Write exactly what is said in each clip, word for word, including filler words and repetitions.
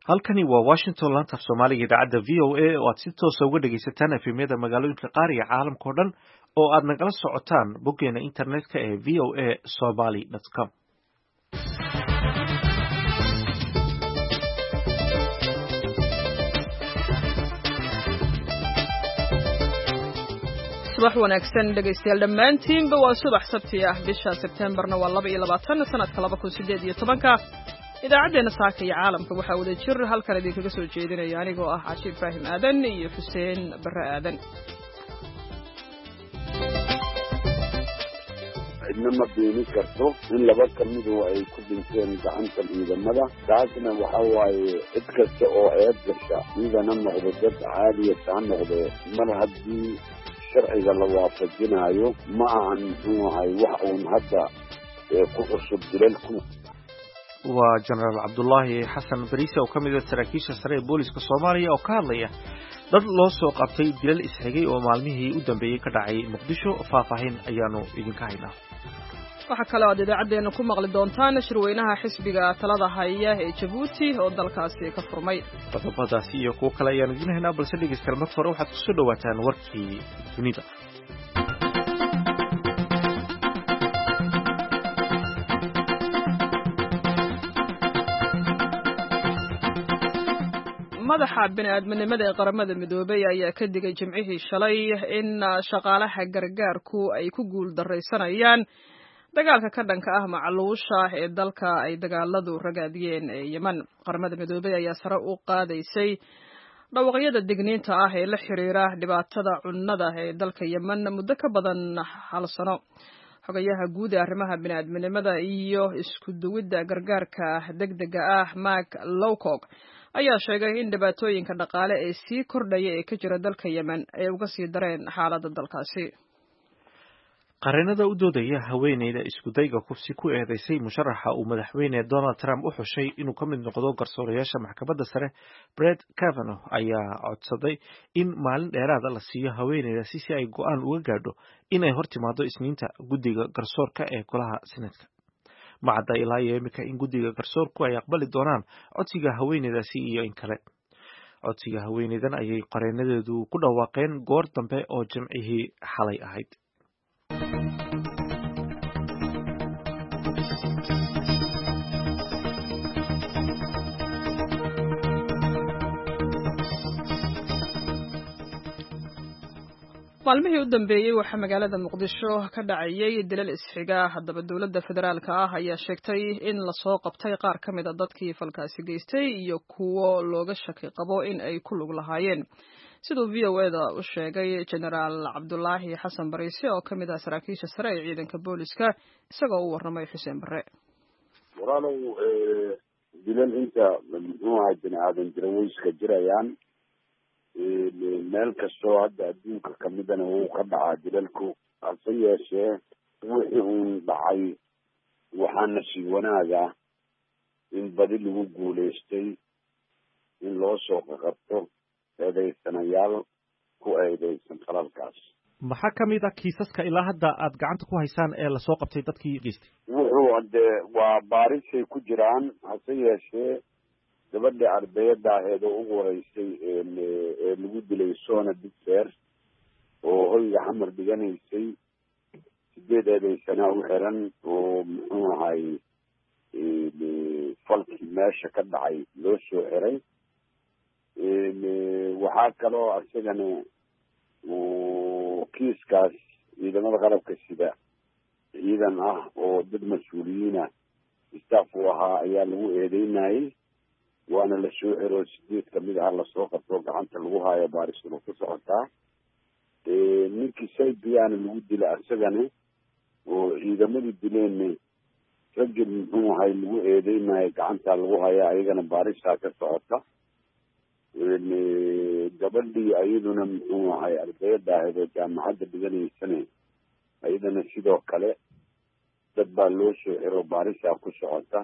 halkani waa Washington laanta af Soomaaliga idaacadda V O A oo aad si toos ah uga dhageysataan efemyada magaalooyinka qaar iyo caalamka oo dhan oo aad nagala socotaan boggeena internetka ee v o a somali dot com. subax wanaagsan dhageystayaal dhammaantiinba waa subax sabti ah bisha Septembarna waa laba iyo labaatan sanadka laba kun sideed iyo tobanka idaacadeena saaka iyo caalamka waxa wada jir halkan idinkaga soo jeedinaya anigoo ah Cashiir Faahim Aadan iyo Xuseen Barre Aadan. inama beeni karto in laba kamid oo ay ku dhinteen gacanta ciidamada taasna waxa waaye cid kasta oo eed gasha ciidana noqdo dad caadi ah noqdo mar haddii sharciga la waafajinayo ma ahan inuu yahay wax uun hadda ku cusub dilalku. waa General Cabdullaahi Xasan Bariise oo kamid ah saraakiisha sare ee booliska Soomaaliya oo ka hadlaya dad loo soo qabtay dilal isxigay oo maalmihii u dambeeyay ka dhacay Muqdisho. faahfaahin ayaanu idinka haynaa. waxa kale oo idaacadeena ku maqli doontaan shirweynaha xisbiga talada haya ee Djibouti oo dalkaasi ka furmay. qodobadaasi iyo kuwo kale ayaan idin haynaa, balse dhegeystayaal marka hore waxaad ku soo dhawaataan warkii dunida. madaxa bini'aadminimada ee qaramada midoobay ayaa ka digay jimcihii shalay in shaqaalaha gargaarku ay ku guul daraysanayaan dagaalka ka dhanka ah macluusha ee dalka ay dagaaladu ragaadiyeen ee Yemen. qaramada midoobay ayaa sare u qaadaysay dhawaaqyada digniinta ah ee la xiriira dhibaatada cunnada ee dalka Yemen muddo ka badan hal sano. xogayaha guud ee arrimaha bini'aadminimada iyo isku duwidda gargaarka degdega ah Mark Lowcock ayaa sheegay in dhibaatooyinka dhaqaale ee sii kordhaya ee ka jira dalka Yemen ay uga sii dareen xaaladda dalkaasi. qareenada u doodaya haweeneyda isku dayga kufsi ku eedeysay musharaxa uu madaxweyne Donald Trump u xushay inuu ka mid noqdo garsoorayaasha maxkamadda sare Brett Kavanaugh ayaa codsaday in maalin dheeraad ah la siiyo haweeneydaasi si ay go'aan uga gaadho inay hor timaado Isniinta guddiga garsoorka ee golaha Senatka. ma cadda ilaa iyo imika in guddiga garsoorku ay aqbali doonaan codsiga haweeneydaasi iyo in kale. codsiga haweeneydan ayay qareenadeedu ku dhawaaqeen goor dambe oo jimcihii xalay ahayd. maalmihii u dambeeyay waxaa magaalada Muqdisho ka dhacayay dilal isxiga. haddaba dowladda federaalka ah ayaa sheegtay in la soo qabtay qaar ka mid ah dadkii falkaasi geystay iyo kuwo looga shaki qabo in ay ku lug lahaayeen, siduu V O A da u sheegay General Cabdullaahi Xasan Bariise oo ka mid ah saraakiisha sare ee ciidanka booliska isagoo u warramay Xuseen Barre. walaalow dilal inta muxuu ahay bini'aadan jira way iska jirayaan meel kastoo hadda adduunka kamidana wuu ka dhacaa dilalku. hase yeeshee wixii uun dhacay waxaa nasiib wanaaga in badi lagu guulaystay in loo soo qaqabto eedeysanayaal ku eedeysan qalalkaas. maxaa ka mid ah kiisaska ilaa hadda aad gacanta ku haysaan ee lasoo qabtay dadkii geystay? wuxuu dee waa baarisay ku jiraan. hase yeeshee gabadha ardayada aheed oo ugu horeysay ee lagu dilay Sona Bitzer oo hoyga xamar dhiganaysay sideed eedeysana u xiran oo muxuu ahay falkii meesha ka dhacay loo soo xiray. waxaa kaloo isagana kiiskaas ciidamada qalabka sida ciidan ah oo dad mas-uuliyiina staff u ahaa ayaa lagu eedeynayay, waana la soo xiro sideed kamid ah lasoo qabto gacanta lagu haayo baarisuna ku socotaa. ninkii saybiyaana lagu dila isagana oo ciidamadu dileen ragil muxuu ahay lagu eedeynayo gacanta lagu haya ayagana baarisaa ka socota. gabadhii ayaduna muxuu ahay ardayada ahayd oo jaamacadda dhiganaysana ayadana sidoo kale dad baa loo soo xiro baarisaa ku socota.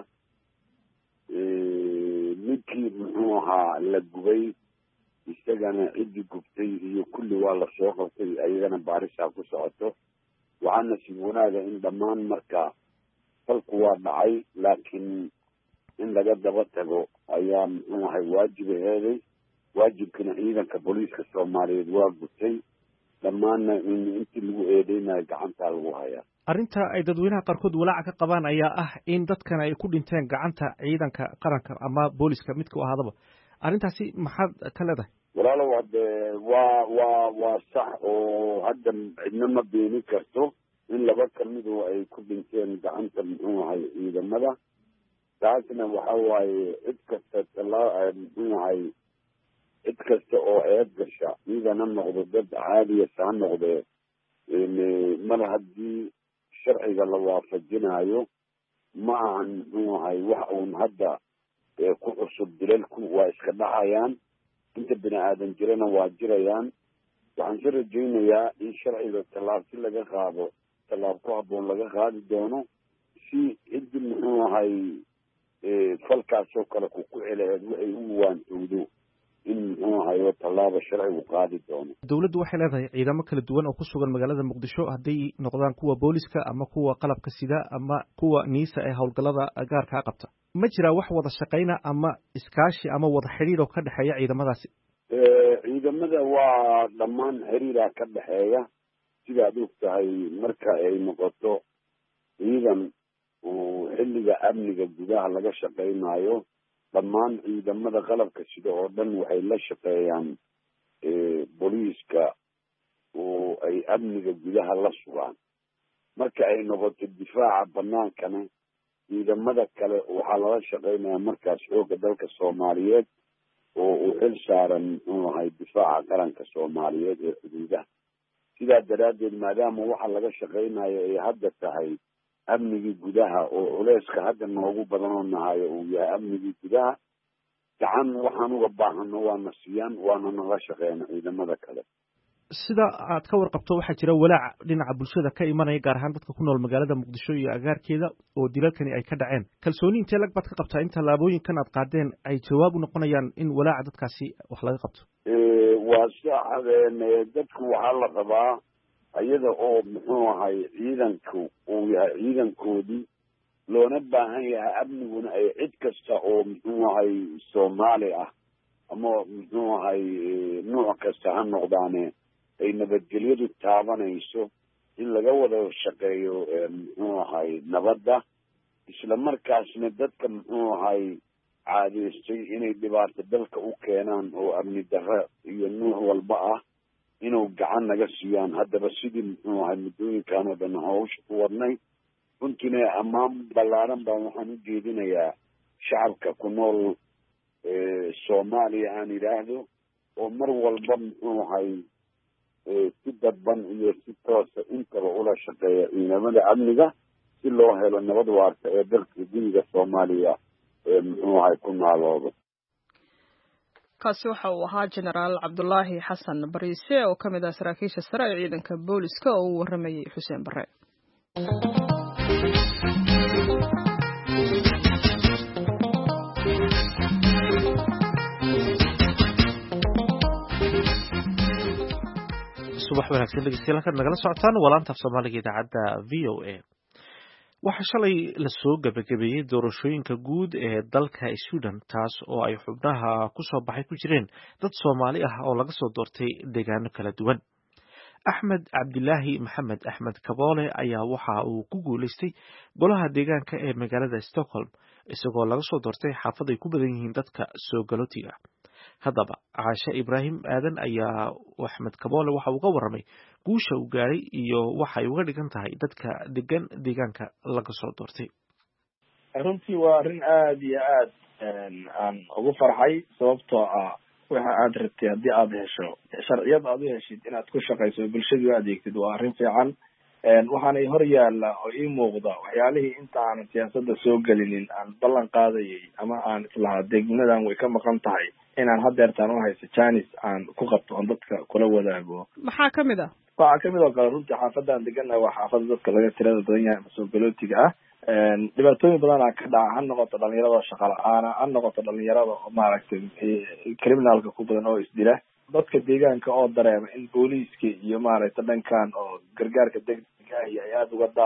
ninkii muxuu ahaa la gubay isagana ciddii gubtay iyo kulli waa lasoo qabtay ayagana baarisaa ku socoto. waxaa nasiib wanaaga in dhammaan marka falku waa dhacay laakiin in laga daba tago ayaa muxuu ahay waajib eeday waajibkana ciidanka booliiska soomaaliyeed waa gutay dhammaanna in intii lagu eedeynayo gacantaa lagu hayaa arrinta ay dadweynaha qaarkood walaaca ka qabaan ayaa ah in dadkan ay ku dhinteen gacanta ciidanka qaranka ama booliska midka u ahaadaba arrintaasi maxaad ka leedahay walaalow hadde waa waa waa sax oo hadda cidna ma beenin karto in laba kamid oo ay ku dhinteen gacanta muxuu ahay ciidamada taasna waxa waaye cid kasta talaa muxuu ahay cid kasta oo eed gasha ciidan ha noqdo dad caadiyasa ha noqdee mar haddii sharciga la waafajinayo ma ahan muxuu ahay wax uun hadda ku cusub dilalku waa iska dhacayaan inta bini aadan jirana waa jirayaan waxaan si rajaynayaa in sharciga tallaabsi laga qaado tallaab ku habboon laga qaadi doono si ciddi muxuu ahay falkaasoo kale ku ku celeed waxay u waantowdo in muxuu ahayo tallaaba sharcigu qaadi doono dawladdu waxay leedahay ciidamo kala duwan oo ku sugan magaalada muqdisho hadday noqdaan kuwa booliska ama kuwa qalabka sida ama kuwa niisa ee howlgallada gaarkaa qabta ma jiraa wax wada shaqayna ama iskaashi ama wada xidhiir oo ka dhexeeya ciidamadaasi ciidamada waa dhammaan xiriiraa ka dhexeeya sidaad og tahay marka ay noqoto ciidan oo xilliga amniga gudaha laga shaqaynayo dhammaan ciidamada qalabka sida oo dhan waxay la shaqeeyaan booliiska oo ay amniga gudaha la sugaan marka ay noqoto difaaca banaankana ciidamada kale waxaa lala shaqeynayaa markaas xoogga dalka soomaaliyeed oo uu xil saaran muxuu ahay difaaca qaranka soomaaliyeed ee xuduudaha sidaa daraaddeed maadaama waxa laga shaqeynayo ay hadda tahay amnigii gudaha oo culeyska hadda noogu badan oo nahayo uu yahay amnigii gudaha gacan waxaan uga baahano waana siiyaan waana nala shaqeyna ciidamada kale sida aad ka warqabto waxaa jira walaac dhinaca bulshada ka imanaya gaar ahaan dadka ku nool magaalada muqdisho iyo agaarkeeda oo dilalkani ay ka dhaceen kalsooni intee lag baad ka qabtaa in tallaabooyinkan aad qaadeen ay jawaab u noqonayaan in walaaca dadkaasi wax laga qabto waa saxadeen dadku waxaa la rabaa iyada oo muxuu ahay ciidanku uu yahay ciidankoodii loona baahan yahay amniguna ay cid kasta oo muxuu ahay soomaali ah ama muxuu ahay nooc kasta ha noqdaane ay nabadgelyadu taabanayso in laga wada shaqeeyo muxuu ahay nabadda isla markaasna dadka muxuu ahay caadeystay inay dhibaato dalka u keenaan oo amni darro iyo nuuc walba ah inuu gacan naga siiyaan haddaba sidii muxuu ahay muddooyinkan oo dhan hawsha ku wadnay runtiina ammaan ballaaran baan waxaan u jeedinayaa shacabka ku nool soomaaliya aan idhaahdo oo mar walba muxuu ahay si dadban iyo si toosa intaba ula shaqeeya ciidamada amniga si loo helo nabad waarta ee dalka guriga soomaaliya ee muxuu ahay ku naaloodo kaasi waxa uu ahaa jenaraal cabdulaahi xasan bariise oo ka mid ah saraakiisha sare ee ciidanka booliska oo uu warramayay xuseen bare subax wanaagsan dhegeystayaal halkaad nagala socotaan waa laanta af soomaaliga idaacadda v o a waxaa shalay lasoo gabagabeeyey doorashooyinka guud ee dalka Sudan taas oo ay xubnaha ku soo baxay ku jireen dad Soomaali ah oo laga soo doortay deegaano kala duwan Axmed Cabdilaahi Maxamed Axmed Kaboole ayaa waxa uu ku guuleystay golaha deegaanka ee magaalada Stockholm isagoo laga soo doortay xaafad ay ku badan yihiin dadka soo galootiga haddaba Caasha Ibraahim Aadan ayaa Axmed Kaboole waxa uu ka warramay guusha uu gaaray iyo waxa ay uga dhigan tahay dadka degan deegaanka laga soo doortay runtii waa arrin aad iyo aad aan ugu farxay sababtoo ah waxa aad rabtay haddii aad hesho sharciyad aad u heshid inaad ku shaqayso bulshada u adeegtid waa arrin fiican waxaanay hor yaalla oo ii muuqda waxyaalihii inta aanan siyaasadda soo gelinin aan ballan qaadayay ama aan islahaa degmadan way ka maqan tahay inaan hadeertaan u haysto janis aan ku qabto oon dadka kula wadaago maxaa kamid ah waxaa kamid oo kale runtii xaafadan degannahay waa xaafada dadka laga tirada badan yahay ama soo galootiga ah dhibaatooyin badanaa ka dhaca ha noqoto dhalinyarada shaqa la-aana ha noqoto dhalinyarada maaragtay criminalka ku badan oo isdila dadka deegaanka oo dareema in booliiska iyo maaragtay dhankan oo gargaarka degdega ah ay aada uga daahaan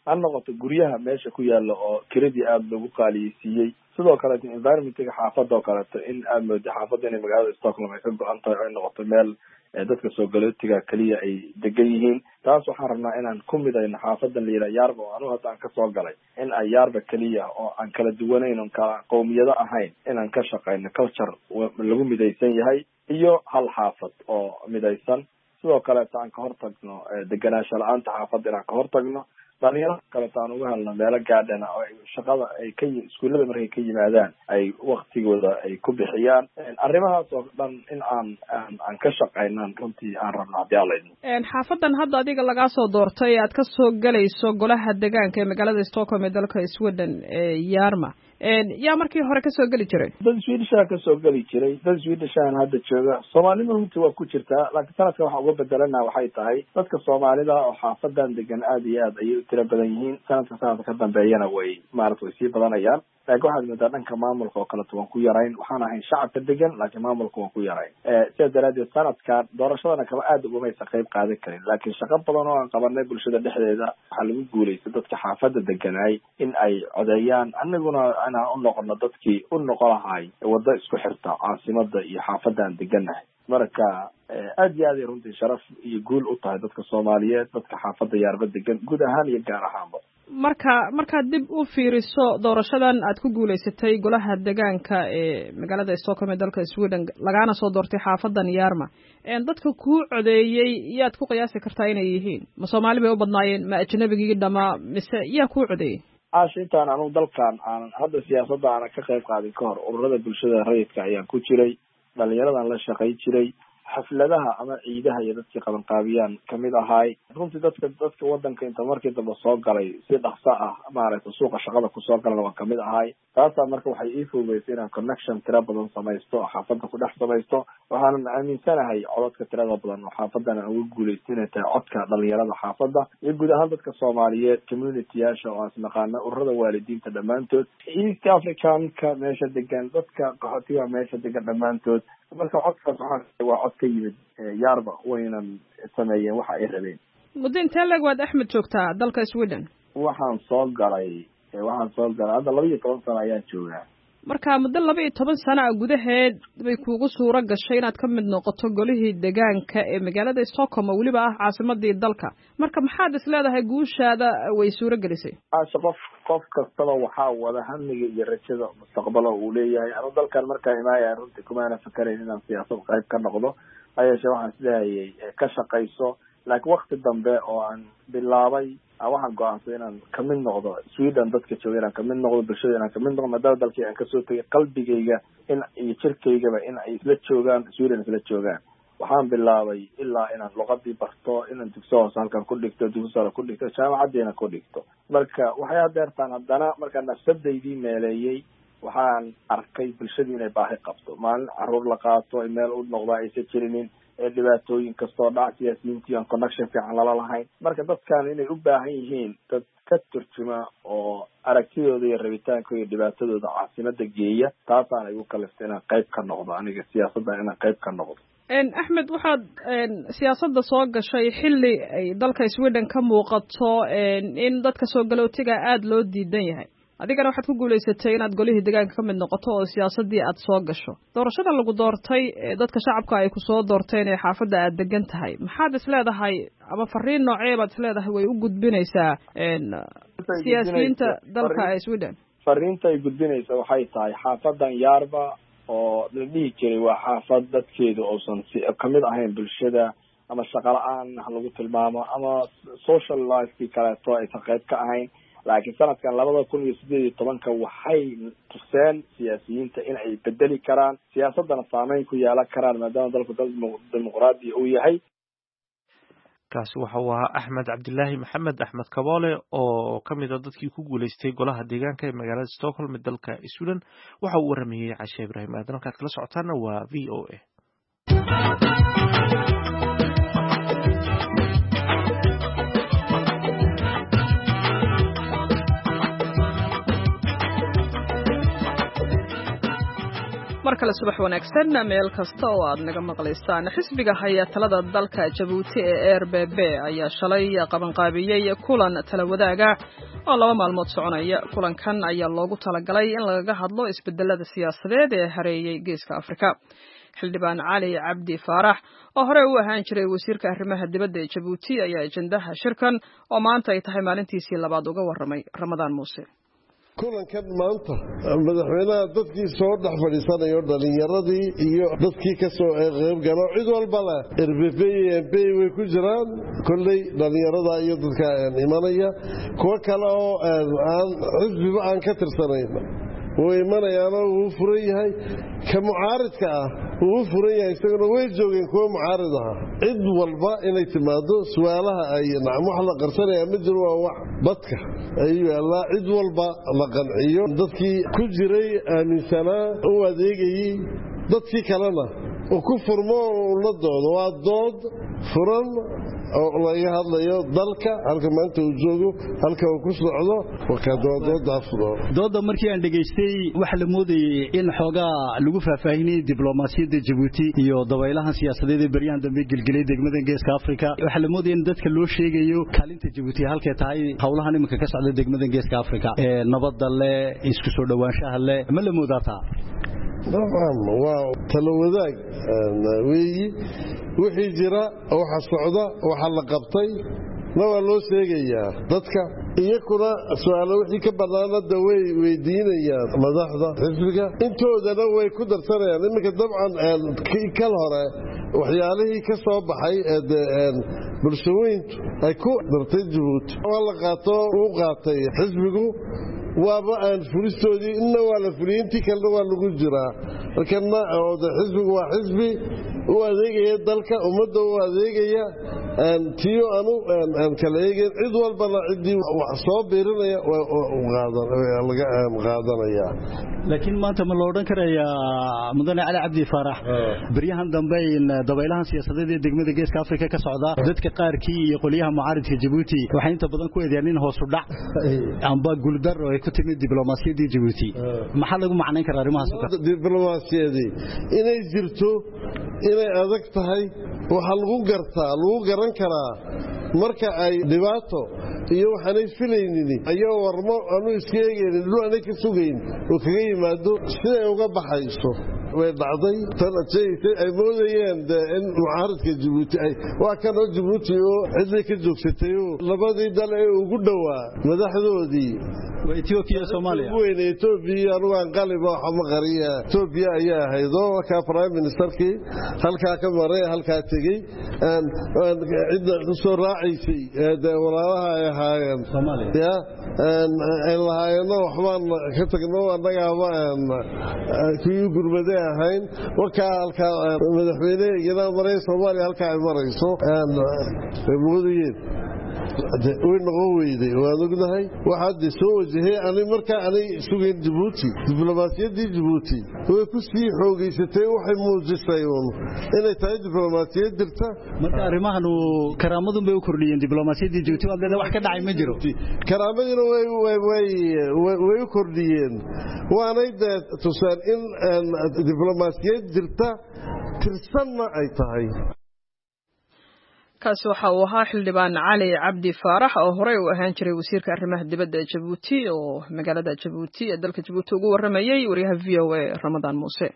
ha noqoto guryaha meesha ku yaala oo kiradii aada lagu qaaliyeysiiyey sidoo kaleeto environmentiga xaafada oo kaleeto in aad moodo xaafadda inay magaalada Stockholm ay ka go-an tahay oo ay noqoto meel dadka soo galootiga kaliya ay degan yihiin taas waxaan rabnaa inaan ku midayno xaafadan la yiraahdo Yarba oo anu hadda aan ka soo galay in ay Yarba kaliya oo aan kala duwanayn oo kala qowmiyado ahayn inaan ka shaqeyno culture lagu midaysan yahay iyo hal xaafad oo midaysan sidoo kaleeto aan ka hortagno deganaansho la'aanta xaafadda inaan ka hortagno dhalinyaro kaleeto aan uga helno meelo gaadhana oo shaqada ay ka iskuullada markay ka yimaadaan ay waktigooda ay ku bixiyaan arrimahaas oo dhan in aan aan ka shaqeynaan runtii aan rabno haddii aan laydmo xaafadan hadda adiga lagaa soo doortay aad ka soo galayso golaha deegaanka ee magaalada Stockholm ee dalka Sweden ee Yarma yaa markii hore ka soo gali jiray dad Swedish ka soo gali jiray dad Swedish aan hadda jooga Soomaalida runtii waa ku jirtaa laakiin sanadka waxa uga bedelana waxay tahay dadka Soomaalida oo xaafadan degan aad iyo aad ayay u tiro badan yihiin sanadka sanadka ka dambeeyana way maaragtay sii badanayaan laakiin waxaad moodaa dhanka maamulka oo kale waan ku yarayn waxaan ahayn shacabka degan laakiin maamulka waan ku yarayn sida daraadeed sanadkan doorashadana kama aad uga maysa qayb qaadan karin laakiin shaqo badan oo aan qabanay bulshada dhexdeeda waxaa lagu guuleystay dadka xaafadda deganaay in ay codeeyaan anaguna inaan u noqono dadkii u noqon lahay waddo isku xirta caasimada iyo xaafadda aan deganahay marka aad iyo aad ay runtii sharaf iyo guul u tahay dadka Soomaaliyeed dadka xaafadda Yarba degan guud ahaan iyo gaar ahaanba marka markaad dib u fiiriso doorashadan aad ku guuleysatay golaha deegaanka ee magaalada Stockholm ee dalka Sweden lagana soo doortay xaafadan Yarma een dadka ku codeeyay yaad ku qiyaasi kartaa inay yihiin ma Soomaali bay u badnaayeen ma ajnabigii dhama mise yaa ku codeeyay aashintaan anu dalkan aan hadda siyaasadda aan ka qayb qaadin ka hor ururada bulshada rayidka ayaan ku jiray dhalinyaradan la shaqay jiray xafladaha ama ciidaha iyo dadkii qaban qaabiyaan kamid ahay runtii dadka dadka wadanka inta markii dambe soo galay si dhaqso ah maaragtay suuqa shaqada kusoo galana waan kamid ahay taasaa marka waxay ii fududeysay inaan connection tira badan samaysto oo xaafadda ku dhex samaysto waxaanan aaminsanahay codadka tirada badan oo xaafadan aan uga guuleystay inay tahay codka dhalinyarada xaafadda iyo guud ahaan dadka Soomaaliyeed community-yaasha oo aan naqaano ururada waalidiinta dhammaantood East African-ka meesha degan dadka qaxootiga meesha degan dhammaantood marka codkaas waxaa waa cod ka yimid Yarba waynan sameeyeen waxa ay rabeen muddo intee lag waad Axmed joogtaa dalka Sweden waxaan soo galay waxaan soo galay hadda laba iyo toban sano ayaan joogaa marka muddo laba iyo toban sano gudaheed bay kuugu suura gashay inaad ka mid noqoto golihii deegaanka ee magaalada Stockholm oo waliba ah caasimadii dalka marka maxaad is leedahay guushaada way suura gelisay aasha qof qof kastaba waxaa wada hamiga iyo rajada mustaqbalka uu leeyahay anu dalkan markaa imaaya runtii kumaana fakarayn inaan siyaasad qayb ka noqdo ayasha waxaan isleeyay ka shaqayso laakiin waqti dambe oo aan bilaabay waxaan go'aansaday inaan kamid noqdo Sweden dadka jooga inaan kamid noqdo bulshada inaan kamid noqdo maadaama dalkii aan kasoo tagay qalbigayga in iyo jirkaygaba in ay isla joogaan Sweden isla joogaan waxaan bilaabay ilaa inaan luqadii barto inaan dugsiga hoose halkan ku dhigto dugsiga sare ku dhigto jaamacadeena ku dhigto marka waxay adeertaan haddana markaan nafsadaydii meeleeyay waxaan arkay bulshadii inay baahi qabto maalin caruur la qaato ay meel u noqdaa aysan jirinin ee dhibaatooyin kastoo dhac siyaasiyiintii aan connection fiican lala lahayn marka dadkan inay u baahan yihiin dad ka turjuma oo aragtidooda iyo rabitaankooda iyo dhibaatadooda caasimada geeya taasaan igu kaliftay inaan qayb ka noqdo aniga siyaasadda inaan qayb ka noqdo Axmed waxaad siyaasadda soo gashay xilli ay dalka Sweden ka muuqato in dadka soo galootiga aad loo diidan yahay adigana waxaad ku guuleysatay inaad golihii deegaanka ka mid noqoto oo siyaasadii aad soo gasho doorashada lagu doortay dadka shacabka ay ku soo doorteen ee xaafadda aad degan tahay maxaad is leedahay ama fariin noocee baad is leedahay way u gudbinaysaa siyaasiyiinta dalka Sweden fariinta ay gudbinaysaa waxay tahay xaafadan Yarba oo la dhihi jiray waa xaafad dadkeedu uusan kamid ahayn bulshada ama shaqo la'aan lagu tilmaamo ama social life-kii kaleeto aysan qayb ka ahayn laakiin sanadkan labada kun iyo sideed iyo tobanka waxay tuseen siyaasiyiinta in ay bedeli karaan siyaasadana saameyn ku yeelan karaan maadaama dalku dal dimuqraadi uu yahay kaasi waxa uu ahaa Axmed Cabdilaahi Maxamed Axmed Kaboole oo ka mid ah dadkii ku guuleystay golaha deegaanka ee magaalada Stockholm ee dalka Sweden waxa uu waramayay Cashe Ibrahim aadan halkaad kala socotaana waa V O A mar kale subax wanaagsan meel kasta oo aad naga maqlaysaan xisbiga haya talada dalka Jabuuti ee R B B ayaa shalay qabanqaabiyay kulan tala wadaaga oo laba maalmood soconaya kulankan ayaa loogu talagalay in laga hadlo isbedelada siyaasadeed ee hareeyay geeska Afrika xildhibaan Cali Cabdi Faarax oo hore u ahaan jiray wasiirka arrimaha dibadda ee Jabuuti ayaa ajandaha shirkan oo maanta ay tahay maalintiisii labaad uga waramay Ramadaan Muuse kulankan maanta madaxweynaha dadkii soo dhex fadhiisanayo dhalinyaradii iyo dadkii ka soo qayb galo cid walba leh R B B iyo M P way ku jiraan kulley dhalinyarada iyo dadka imanaya kuwa kale oo aan xisbiba aan ka tirsanayn way imanayaan oo furan yahay ka mucaaridka ah uu furan yahay isaguna way joogeen kuwa mucaarid ah cid walba inay timaado su'aalaha ay nacam wax la qarsanaya ma jiro waa wax badka ayuu alla cid walba la qanciyo dadkii ku jiray aaminsanaa oo adeegayay dadkii kalena oo ku furmo la doodo waa dood furan oo laga hadlayo dalka halka maanta uu joogo halka uu ku socdo waxa doodada furo dooda markii aan dhageystay waxa la moodayay in xoogaa lagu faahfaahinay diblomaasiyadda Djibouti iyo dabaylaha siyaasadeed ee baryahan dambe gilgilay degmada Geeska Afrika waxa la moodayay in dadka loo sheegayo kaalinta Djibouti halka tahay hawlahan iminka ka socda degmada Geeska Afrika ee nabadda leh isku soo dhawaanshaha leh ma la moodataa نعم وتلوذاك ويجي وحي جرا waxa socda waxa la qabtay nawa loo sheegayaa dadka iyakuna su'aalo wixii ka banaanada way weydiinayaan madaxda xisbiga intoodana way ku darsanayaan iminka dabcan kal hore waxyaalihii ka soo baxay ee bulshooyintu ay ku dartay Djibouti wala qaato uu qaatay xisbigu waaba aan furistoodii inna wala fulinti kalna waa lagu jiraa markana oo xisbigu waa xisbi oo adeegaya dalka ummadda oo adeegaya aan tiyo anu aan kala eegin cid walba la cidii wax soo biirinaya oo qaadan laga qaadanaya laakiin maanta ma loo oran karayaa mudane Cali Cabdi Faarax bariyahan dambe in dabaylahan siyaasadeed ee degmada Geeska Afrika ka socda dadka qaarkii iyo qoliyaha mucaaridka Djibouti waxay inta badan ku eedeeyaan in hoos u dhac amba guuldar oo ay ku timid diblomaasiyadda Djibouti maxaa lagu macnayn karaa arrimahaas diblomaasiyadda inay jirto inay adag tahay waxa lagu gartaa lagu garan karaa marka ay dhibaato iyo waxaan filaynin ayuu warmo aanu iskeegeen inuu aanay ka sugayn oo kaga yimaado sida ay uga baxayso way dhacday tan ay moodayeen in mucaaradka Djibouti ay waa kan oo Djibouti oo cidii ka joogsatay labadii dal ee ugu dhawaa madaxdoodii Ethiopia Soomaaliya weyn Ethiopia ruugan qaliba waxa qariya Ethiopia ayaa haydo ka prime ministerkii halka ka maray halka tagay aan cid soo raacisay ee walaalaha ay haayeen Soomaaliya aan lahaayno waxbaan ka tagno anaga aan kii gurmaday ahayn waxa halka madaxweynaha iyada maray Soomaaliya halka ay marayso aan moodayeen way noqon weyday waan ognahay waxa soo wajahay ani marka ani sugeen Djibouti diblomaasiyadda Djibouti way ku sii xoogaysatay waxay muujisay inay tahay diblomaasiyad jirta marka arrimahan uu karaamadun bay u kordhiyeen diblomaasiyadda Djibouti wada wax ka dhacay ma jiro karaamadina way way way u kordhiyeen waanay tusaan in diblomaasiyad jirta tirsanna ay tahay kaasi waxa uu ahaa xildhibaan Cali Cabdi Faarax oo hore u ahaan jiray wasiirka arrimaha dibadda ee Djibouti oo magaalada Djibouti ee dalka Djibouti ugu waramayay wariyaha V O A Ramadaan Muuse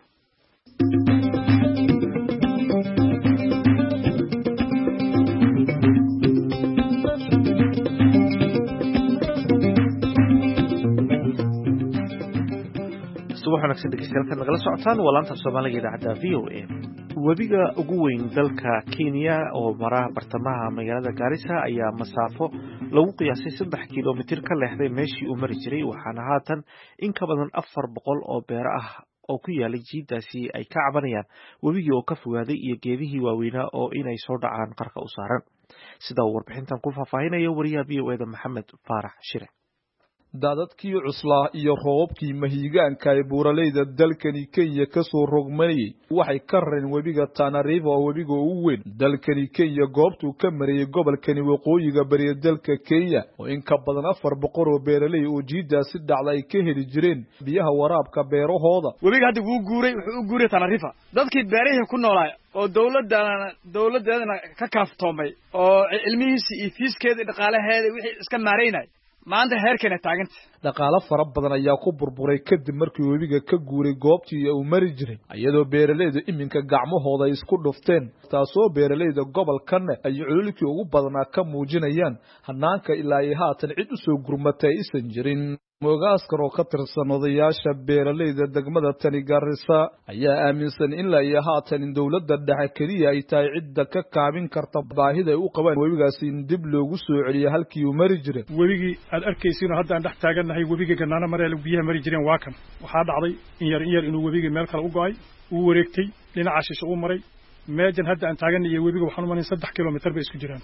subax wanaagsan dhegeystayaal nagala socotaan walaanta Soomaaliga idaacada V O A webiga ugu weyn dalka Kenya oo mara bartamaha magaalada Garissa ayaa masaafo lagu qiyaasay saddex kiiloomitir ka leexday meeshii uu mari jiray waxaana haatan in ka badan afar boqol oo beer ah oo ku yaalay jiidaasi ay ka cabanayaan webigii oo ka fogaaday iyo geedihii waaweynaa oo inay soo dhacaan qarka u saaran sida uu warbixintan ku faahfaahinayo wariyaha V O A da Maxamed Faarax Shire daadadkii cuslaa iyo roobabkii mahiigaanka ee buuraleyda dalkani Kenya ka soo rogmayay waxay ka rareen webiga Tana River oo webiga ugu weyn dalkani Kenya goobtuu ka marayay gobolkani waqooyiga bariga dalka Kenya oo in ka badan afar boqol oo beeraley oo jiidaasi dhacday ay ka heli jireen biyaha waraabka beerahooda. webiga hadda wuu guuray wuxuu u guuray Tana River dadkii beerihii ku noolaa oo dawladana dawladeedana ka kaaftoomay oo cilmihiisa iyo fiiskeeda dhaqaalaheeda wixii iska maareynay maanta heerkana taaganta dhaqaale fara badan ayaa ku burburay kadib markii webiga ka guuray goobtii uu mari jiray iyadoo beeraleydu iminka gacmahooda isku dhufteen taasoo beeraleyda gobolkan ay cululkii ugu badanaa ka muujinayaan hanaanka ilaa ay haatan cid u soo gurmatay isan jirin. Moogaaskan oo ka tirsan odayaasha beeraleyda degmada Tani Garissa ayaa aaminsan in la iyo haatan in dawladda dhexe kaliya ay tahay cidda ka kaabin karta baahida ay u qabaan webigaasi in dib loogu soo celiyo halkii uu mari jiray. webigii aad arkaysiin hadda aan dhex taagannahay webiga Ganaana mareel biyaha mari jireen waa kan waxaa dhacday in yar in yar inuu webiga meel kale u go'ay uu wareegtay dhinaca shisha uu maray meejan hadda aan taagannahay webiga waxaan u marin saddex kiiloomitir bay isku jiraan.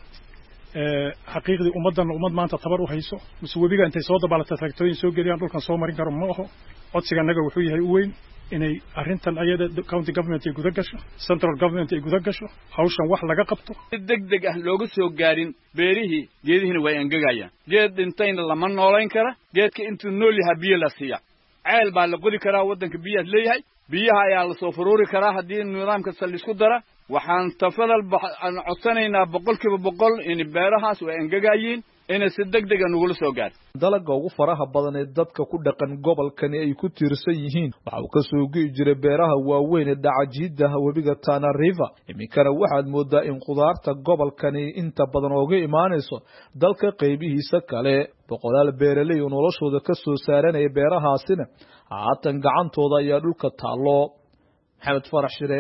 xaqiiqdii ummadan ummad maanta tabar u hayso mise webiga intay soo dabalatay tagtooyin soo geliyaan dhulkan soo marin karo ma aho codsiga naga wuxuu yahay u weyn inay arrintan ayada county government ay guda gasho central government ay guda gasho hawshan wax laga qabto degdeg ah looga soo gaarin beerihii geedihiina way angagayaan geed dhintayna lama noolayn kara geedka intuu nool yahay biyo la siiya ceel baa la qodi karaa wadanka biyaha leeyahay biyaha ayaa la soo furuuri karaa haddii nidaamka sal isku dara waxaan tafadal aan codsanaynaa boqolkiiba boqol in beerahaas way angagayeen inay si degdeg ah nugula soo gaar dalaga ugu faraha badan ee dadka ku dhaqan gobolkani ay ku tiirsan yihiin waxa uu ka soo gii jiray beeraha waaweyn ee dhacajiida webiga Tana River iminkana waxaad moodaa in qudaarta gobolkani inta badan uga imaanayso dalka qaybihiisa kale boqolaal beeraley oo noloshooda ka soo saaranaya beerahaasina haatan gacantooda ayaa dhulka taalo. Maxamed Farax Shire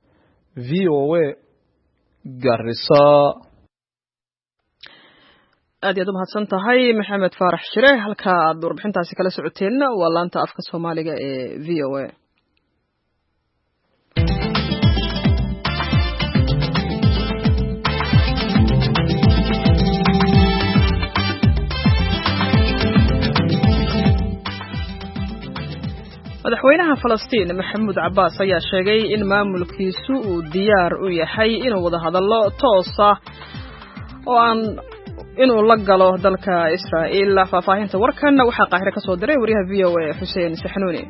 V O A Garissa. aad iyo aad u mahadsan tahay Maxamed Farax Shire halka aad warbixintaasi kala socoteen waa laanta afka Soomaaliga ee V O A. madaxweynaha Falastiin Maxamuud Cabbaas ayaa sheegay in maamulkiisu uu diyaar u yahay inuu wada hadallo toos ah oo aan inuu la galo dalka Israa'iil. faahfaahinta warkan waxaa Qaahire ka soo diray wariyaha V O A Xuseen Saxnuuni.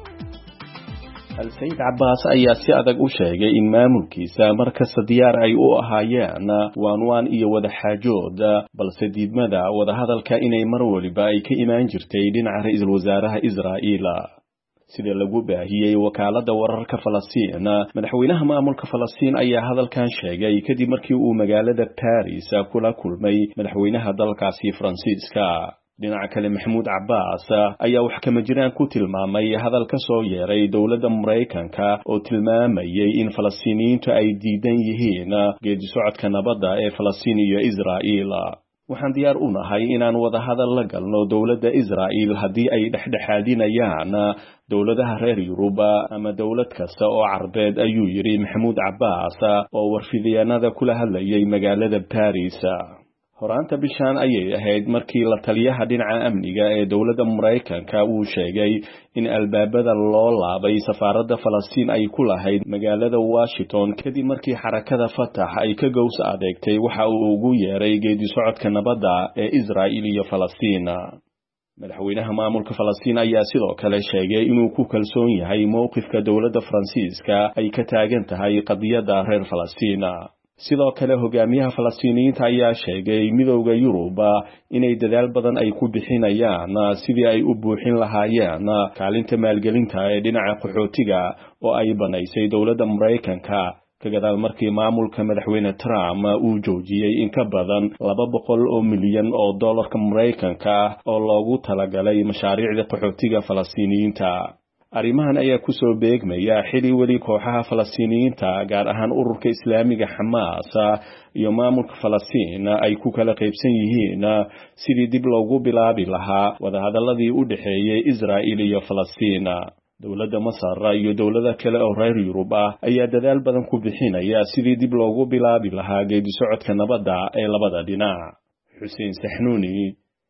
Al-Sayid Cabbaas ayaa si adag u sheegay in maamulkiisa markasta diyaar ay u ahaayeen waanwaan iyo wada xaajood balse diidmada wada hadalka inay mar waliba ay ka imaan jirtay dhinaca ra'iisul wasaaraha Israa'iil. sida lagu baahiyay wakaalada wararka Falastiin madaxweynaha maamulka Falastiin ayaa hadalkan sheegay kadib markii uu magaalada Paris kula kulmay madaxweynaha dalkaasi Faransiiska. dhinaca kale Maxamuud Cabbaas ayaa wax kama jiraan ku tilmaamay hadal ka soo yeeray dawladda Mareykanka oo tilmaamayay in Falastiiniyiintu ay diidan yihiin geedi socodka nabadda ee Falastiin iyo Israa'iil. waxaan diyaar u nahay inaan wada hadal la galno dawladda Israa'iil haddii ay dhexdhexaadinayaan dawladaha reer Yurub ama dawlad kasta oo Carbeed ayuu yiri Maxamuud Cabbaas oo warfidiyaanada kula hadlayay magaalada Paris. horaanta bishaan ayay ahayd markii la taliyaha dhinaca amniga ee dawladda Mareykanka uu sheegay in albaabada loo laabay safaaradda Falastiin ay ku lahayd magaalada Washington kadib markii xarakada Fatah ay ka gows adeegtay waxa uu ugu yeeray geedi socodka nabadda ee Israa'iil iyo Falastiin. madaxweynaha maamulka Falastiin ayaa sidoo kale sheegay inuu ku kalsoon yahay mowqifka dawladda Faransiiska ay ka taagan tahay qadiyadda reer Falastiin. sidoo kale hogaamiyaha Falastiiniyiinta ayaa sheegay midowga Yurub inay dadaal badan ay ku bixinayaan sidii ay u buuxin lahaayeen kaalinta maalgelinta ee dhinaca qaxootiga oo ay banaysay dawladda Mareykanka ka gadaal markii maamulka madaxweyne Trump uu joojiyay in ka badan laba boqol oo milyan oo dollarka Mareykanka oo loogu talagalay mashaariicda qaxootiga Falastiiniyiinta. arrimahan ayaa ku soo beegmaya xili weli kooxaha Falastiiniyiinta gaar ahaan ururka Islaamiga Xamaas iyo maamulka Falastiin ay ku kala qaybsan yihiin sidii dib loogu bilaabi lahaa wada hadaladii u dhaxeeyay Israa'iil iyo Falastiin. dawladda Masar iyo dawlada kale oo reer Yurub ayaa dadaal badan ku bixinaya sidii dib loogu bilaabi lahaa geedi socodka nabadda ee labada dhinac. Xuseen Saxnuuni,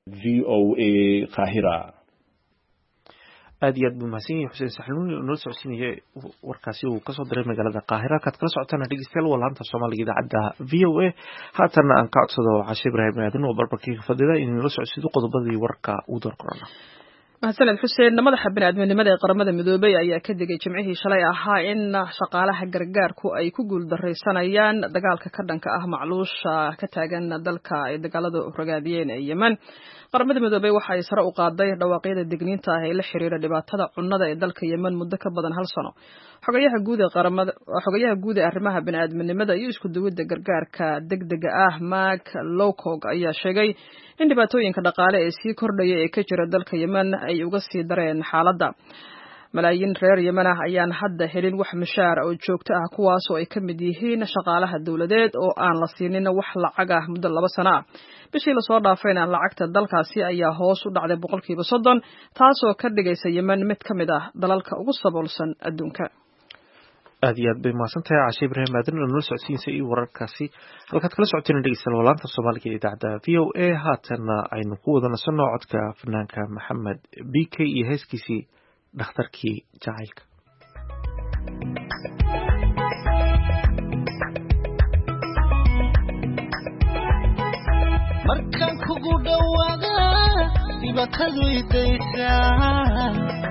v o a Qaahira. aad iyo aad buu mahadsan yahay xuseen saxnuuni oo noo socodsiinayay warkaasi uu kasoo diray magaalada Qaahira. Kaad kala socotaan dhegeystayaal walaanta Soomaaliga idaacadda V O A. haatan aan ka codsado Cashe Ibraahim Aadan oo barbarkii fadhida in la socodsiido qodobadii warka uu door korona. mahadsaned xuseen. madaxa bini'aadminimada ee qaramada midoobay ayaa ka digay jimcihii shalay ahaa in shaqaalaha gargaarku ay ku guuldarraysanayaan dagaalka ka dhanka ah macluusha ka taagan dalka ay dagaaladu ragaadiyeen ee Yemen. qaramada midoobay waxa ay sare u qaaday dhawaaqyada digniinta ah ee la xiriira dhibaatada cunnada ee dalka Yemen muddo ka badan hal sano. xogayaha guud ee qaramada xogayaha guud ee arrimaha bini'aadminimada iyo isku duwidda gargaarka degdega ah Mark Lowcock ayaa sheegay in dhibaatooyinka dhaqaale ee sii kordhaya ee ka jira dalka Yemen ay uga sii dareen xaaladda. malaayiin reer Yemen ah ayaan hadda helin wax mushaar oo joogto ah kuwaas oo ay ka mid yihiin shaqaalaha dawladeed oo aan la siinin wax lacag ah muddo laba sano ah. bishii la soo dhaafayna lacagta dalkaasi ayaa hoos u dhacday boqolkiiba soddon taasoo ka dhigaysa Yemen mid ka mid ah dalalka ugu saboolsan adduunka. aad iyo aad bay mahadsantahay Cashe Ibraahim Aadan oo noo socodsiinsay wararkaasi. halkaad kala socoteen dhegeystayaal walaanta Soomaaliga ee idaacadda V O A. haatana aynu ku wada nasanno codka fanaanka Maxamed B K iyo heeskiisii dhakhtarkii jacaylka. markaan kugu dhawaada dhibaatadu idaysaa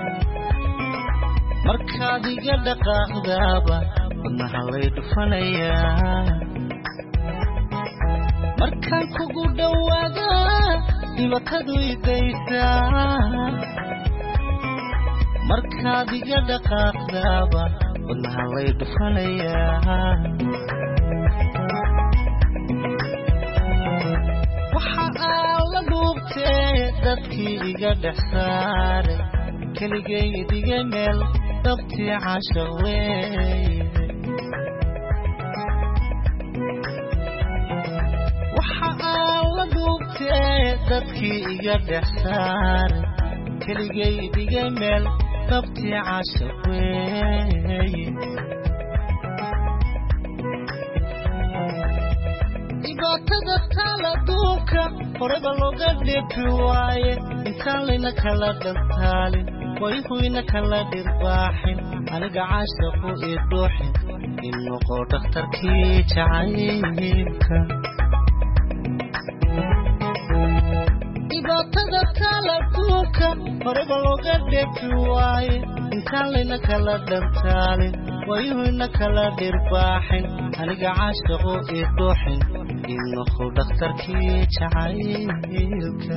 markaad iga dhaqaaqdaaba wadnaha lay dhufanayaa markaan kugu dhawaada dhibaatadu idaysaa markaad iga dhaqaaqdaaba wadnaha lay dhufanayaa waxa aan la dhuubtee dadkii iga dhex saare keligay idiga meel dhabtii caashaq weeye waxa aan la dhuubtee dadkii iga dhex saare keligay idiga meel dhabtii caashaq weeye dhibaatada taala duunka horeba looga dheefi waaye intaan layna kala dhantaalin wayhuyna kala dhirbaaxin aniga caashaqu ii dhuuxin in noqo dhakhtarkii jacaylka dhibaatada taala duunka horeba looga dheefi waaye intaan layna kala dhantaalin wayhuyna kala dhirbaaxin aniga caashaqu ii dhuuxin in noqo dhakhtarkii jacaylka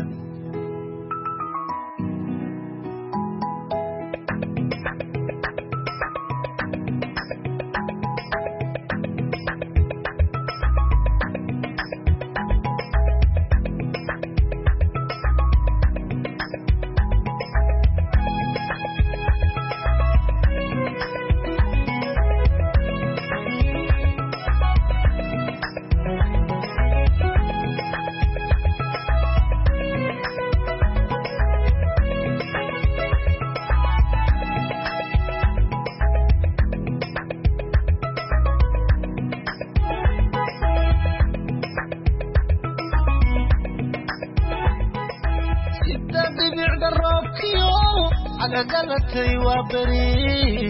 agalatay waa bari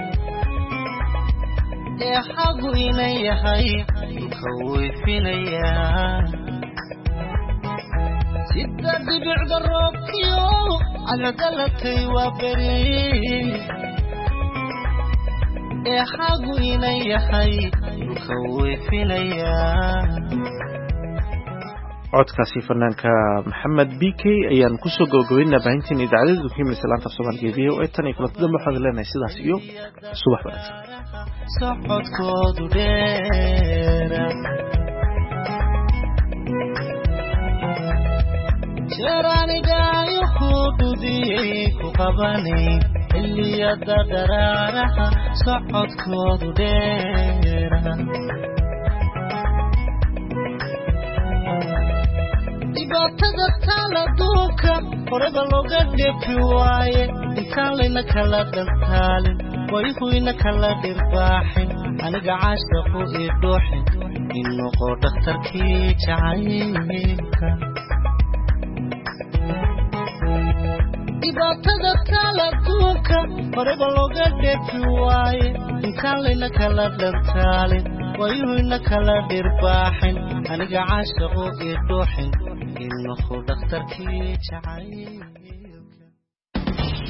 ee xagu inay yahay dhulka weyfinayaa sida dhibicda roobkiyo agalatay waa bari ee xagu inay yahay dhulka weyfinayaa codkaasi fanaanka Maxamed B K ayaan ku soo gabagabeynaa baahintiin idaacadda dukiimada Islaanta Soomaaliga V O A tan iyo kulantada waxaan leenahay sidaas iyo subax wanaagsan socodkoodu dheera jeeranigayo ku dhudiyey ku qabanay xilliyada daraaraha socodkoodu dheera dhibaatada taala duunka horeba looga dheefi waaye intaan layna kala dhantaalin wayhuyna kala dhirbaaxin aniga caashaqu ii dhuuxin in noqo dhakhtarkii jacaylka dhibaatada taala adduunka horeba looga dheefi waaye intaan layna kala dhantaalin wayuhuyna kala dhirbaaxin aniga caashaqo ii dhuuxin ilmahu dhakhtarkii jacay